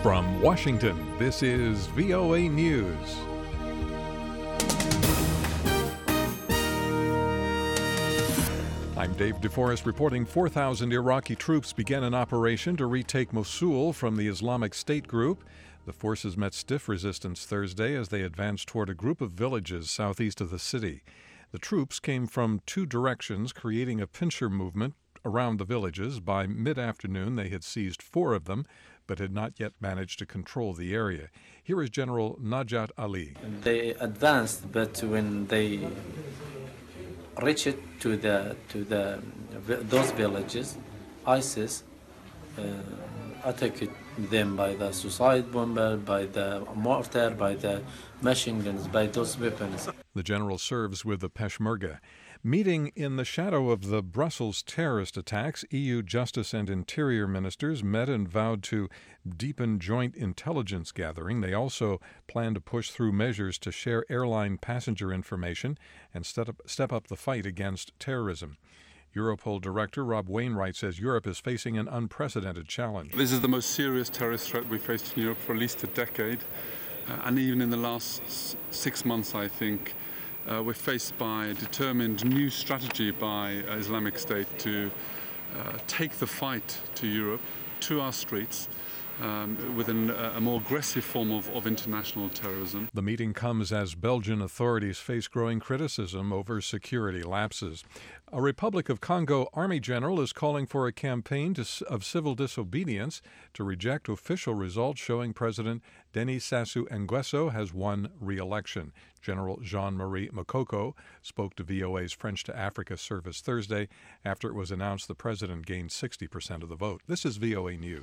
From Washington, this is VOA News. I'm Dave DeForest reporting 4,000 Iraqi troops began an operation to retake Mosul from the Islamic State group. The forces met stiff resistance Thursday as they advanced toward a group of villages southeast of the city. The troops came from two directions, creating a pincer movement around the villages. By mid-afternoon, they had seized 4 of them, but had not yet managed to control the area. Here is General Najat Ali. They advanced, but when they reached to those villages, ISIS attacked them by the suicide bomber, by the mortar, by the machine guns, by those weapons. The general serves with the Peshmerga. Meeting in the shadow of the Brussels terrorist attacks, EU Justice and Interior ministers met and vowed to deepen joint intelligence gathering. They also plan to push through measures to share airline passenger information and step up the fight against terrorism. Europol Director Rob Wainwright says Europe is facing an unprecedented challenge. This is the most serious terrorist threat we've faced in Europe for at least a decade. And even in the last 6 months, I think, we're faced by a determined new strategy by Islamic State to take the fight to Europe, to our streets, with a more aggressive form of international terrorism. The meeting comes as Belgian authorities face growing criticism over security lapses. A Republic of Congo Army general is calling for a campaign of civil disobedience to reject official results showing President Denis Sassou Nguesso has won re-election. General Jean-Marie Makoko spoke to VOA's French to Africa service Thursday after it was announced the president gained 60% of the vote. This is VOA News.